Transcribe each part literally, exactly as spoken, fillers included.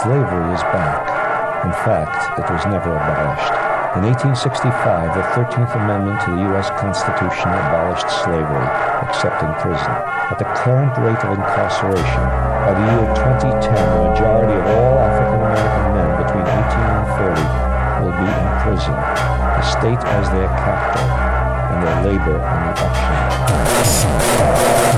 Slavery is back. In fact, it was never abolished. In eighteen sixty-five, the thirteenth Amendment to the U S Constitution abolished slavery, except in prison. At the current rate of incarceration, by the year twenty ten, the majority of all African-American men between eighteen and forty will be in prison, the state as their captor, and their labor on the auction.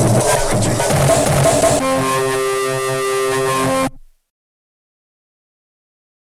Thank you.